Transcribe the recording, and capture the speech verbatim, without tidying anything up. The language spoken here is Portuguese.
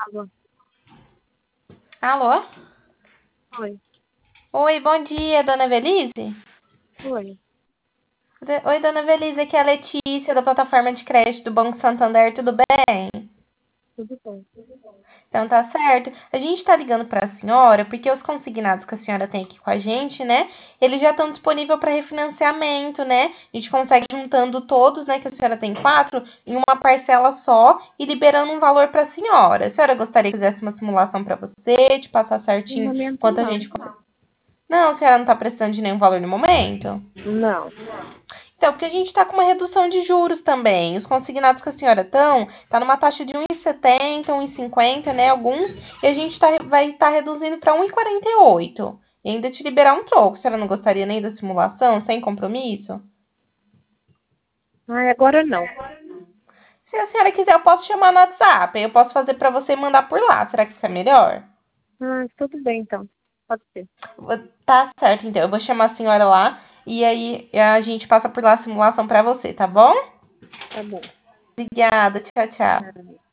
Alô? Alô? Oi. Oi, bom dia, dona Velise? Oi. Oi, dona Velise, aqui é a Letícia, da plataforma de crédito do Banco Santander, tudo bem? Tudo bem. Então tá certo. A gente tá ligando pra senhora porque os consignados que a senhora tem aqui com a gente, né? Eles já estão disponíveis para refinanciamento, né? A gente consegue juntando todos, né? Que a senhora tem quatro, em uma parcela só e liberando um valor pra senhora. A senhora gostaria que eu fizesse uma simulação pra você, te passar No certinho momento, quanto a não. gente. Não, a senhora não tá precisando de nenhum valor no momento? Não. Então, porque a gente está com uma redução de juros também. Os consignados que a senhora estão, tá numa taxa de um vírgula setenta, um vírgula cinquenta, né? Alguns, e a gente tá, vai estar tá reduzindo para um vírgula quarenta e oito. E ainda te liberar um troco. A senhora não gostaria nem da simulação, sem compromisso? Ah, agora não. Se a senhora quiser, eu posso chamar no WhatsApp. Eu posso fazer para você e mandar por lá. Será que isso é melhor? Ah, tudo bem, então. Pode ser. Tá certo, então. Eu vou chamar a senhora lá e aí a gente passa por lá a simulação para você, tá bom? Tá bom. Obrigada. Tchau, tchau. Nada.